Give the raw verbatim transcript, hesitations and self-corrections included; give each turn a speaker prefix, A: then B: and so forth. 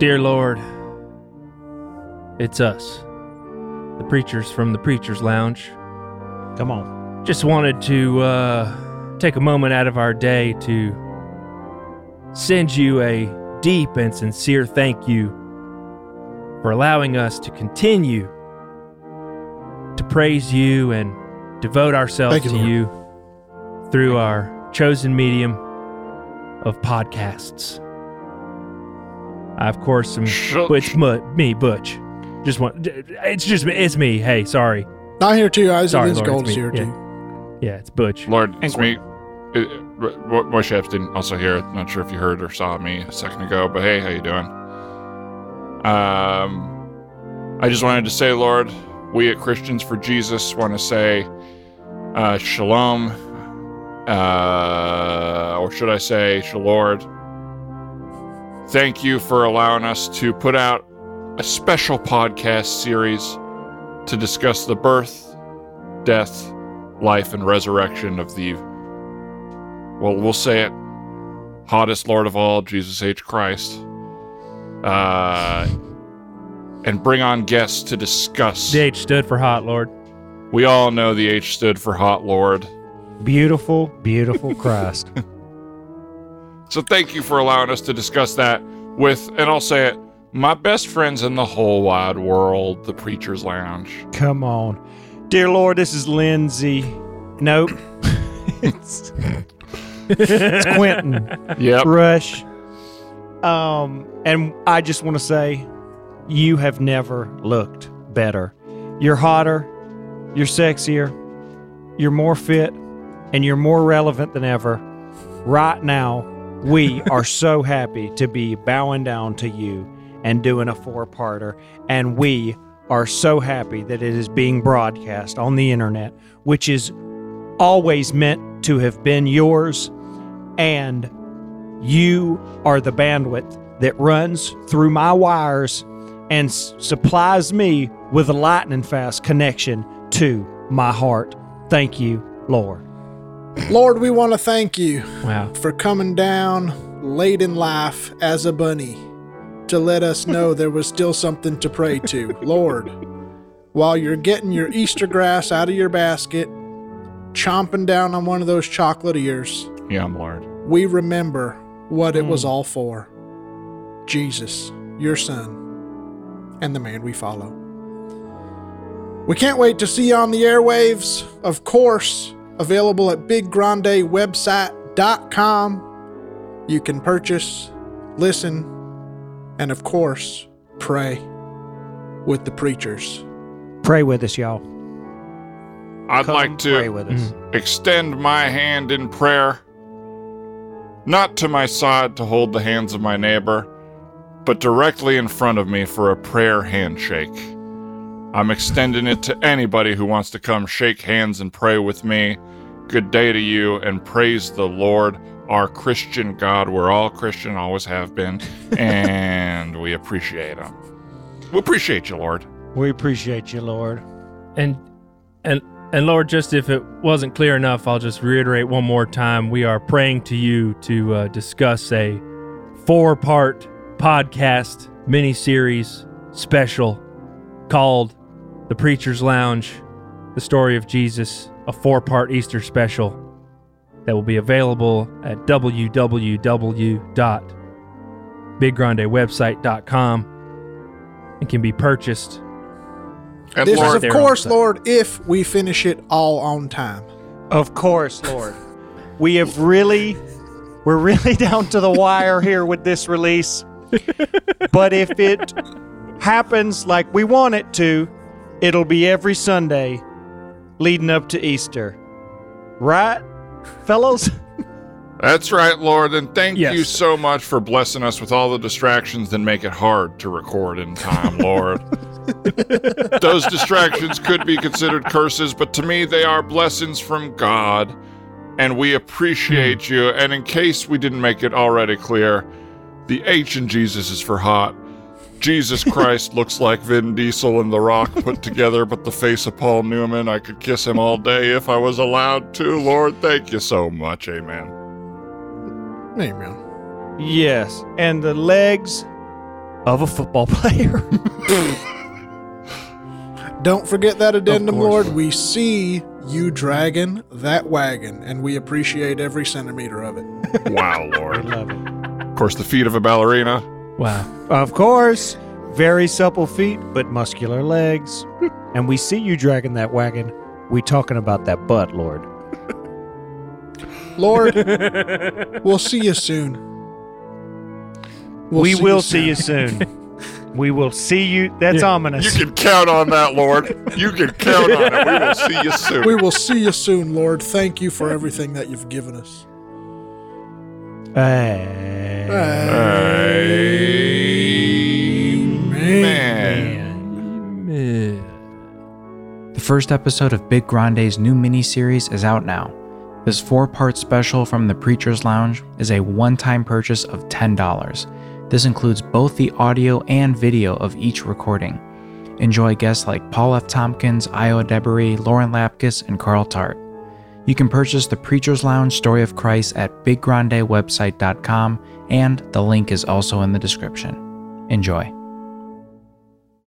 A: Dear Lord, it's us, the preachers from the Preacher's Lounge.
B: Come on.
A: Just wanted to uh, take a moment out of our day to send you a deep and sincere thank you for allowing us to continue to praise you and devote ourselves
C: Thank you,
A: to
C: Lord.
A: you through our chosen medium of podcasts. I, of course, am
D: Sh-
A: Butch, mu- me, Butch. Just want, it's just me, it's me. Hey, sorry.
C: Not here too. Isaac
A: Sorry,
C: Lindsay
A: Lord,
C: Gold
A: it's
C: is
A: me.
C: here
A: Yeah.
C: too.
A: Yeah, it's Butch.
D: Lord, it's
B: And
D: me. Uh, uh, Moshe Epstein, also here. Not sure if you heard or saw me a second ago, but hey, how you doing? Um, I just wanted to say, Lord, we at Christians for Jesus want to say uh, shalom, uh, or should I say shalord. Thank you for allowing us to put out a special podcast series to discuss the birth, death, life, and resurrection of the, well, we'll say it, hottest Lord of all, Jesus H. Christ. Uh, and bring on guests to discuss.
A: The H stood for hot, Lord.
D: We all know the H stood for hot Lord.
B: Beautiful, beautiful Christ.
D: So thank you for allowing us to discuss that with, and I'll say it, my best friends in the whole wide world, the Preacher's Lounge.
B: Come on. Dear Lord, this is Lindsay. Nope. it's, it's Quentin.
D: Yep.
B: Rush. Um, and I just want to say, you have never looked better. You're hotter, you're sexier, you're more fit, and you're more relevant than ever. Right now, we are so happy to be bowing down to you and doing a four-parter, and we are so happy that it is being broadcast on the internet, which is always meant to have been yours, and you are the bandwidth that runs through my wires and s- supplies me with a lightning-fast connection to my heart. Thank you, Lord.
C: Lord, we want to thank you
A: Wow.
C: for coming down late in life as a bunny to let us know there was still something to pray to. Lord, while you're getting your Easter grass out of your basket, chomping down on one of those chocolate ears,
D: Yeah, Lord.
C: we remember what it was
B: Mm.
C: all for. Jesus, your son, and the man we follow. We can't wait to see you on the airwaves. Of course, available at big grande website dot com. You can purchase, listen, and of course, pray with the preachers.
B: Pray with us, y'all.
D: I'd
B: Come
D: like
B: pray
D: to
B: with us.
D: extend my hand in prayer, not to my side to hold the hands of my neighbor, but directly in front of me for a prayer handshake. I'm extending it to anybody who wants to come shake hands and pray with me. Good day to you, and praise the Lord, our Christian God. We're all Christian, always have been, and we appreciate him. We appreciate you, Lord.
B: We appreciate you, Lord.
A: And and and Lord, just if it wasn't clear enough, I'll just reiterate one more time. We are praying to you to uh, discuss a four-part podcast mini-series special called The Preacher's Lounge, the story of Jesus, a four-part Easter special that will be available at w w w dot big grande website dot com and can be purchased.
D: And
C: This
D: Lord,
C: is, of
A: there
C: course,
A: on the site.
C: Lord, if we finish it all on time.
B: Of course, Lord. We have really, we're really down to the wire here with this release. But if it happens like we want it to, it'll be every Sunday leading up to Easter. Right, fellows?
D: That's right, Lord, and thank
A: Yes.
D: you so much for blessing us with all the distractions that make it hard to record in time, Lord. Those distractions could be considered curses, but to me they are blessings from God, and we appreciate you. And in case we didn't make it already clear, the H in Jesus is for hot. Jesus Christ looks like Vin Diesel and The Rock put together, but the face of Paul Newman, I could kiss him all day if I was allowed to. Lord, thank you so much. Amen.
C: Amen.
B: Yes. And the legs of a football player.
C: Don't forget that addendum,
B: course.
C: Lord. We see you dragging that wagon, and we appreciate every centimeter of it.
D: Wow,
B: I
D: Lord.
B: love it.
D: Of course, the feet of a ballerina.
A: Wow.
B: Of course, very supple feet, but muscular legs. And we see you dragging that wagon. We talking about that butt, Lord.
C: Lord, we'll see you soon. We'll
B: we
C: see
B: will
C: you
B: see you soon. We will see you. That's
A: Yeah.
B: ominous.
D: You can count on that, Lord. You can count on it. We will see you soon.
C: We will see you soon, Lord. Thank you for everything that you've given us.
B: Hey.
C: Amen.
A: Man.
E: The first episode of Big Grande's new mini-series is out now. This four-part special from the Preacher's Lounge is a one-time purchase of ten dollars. This includes both the audio and video of each recording. Enjoy guests like Paul F. Tompkins, Io Debery, Lauren Lapkus, and Carl Tart. You can purchase the Preacher's Lounge Story of Christ at big grande website dot com, and the link is also in the description. Enjoy.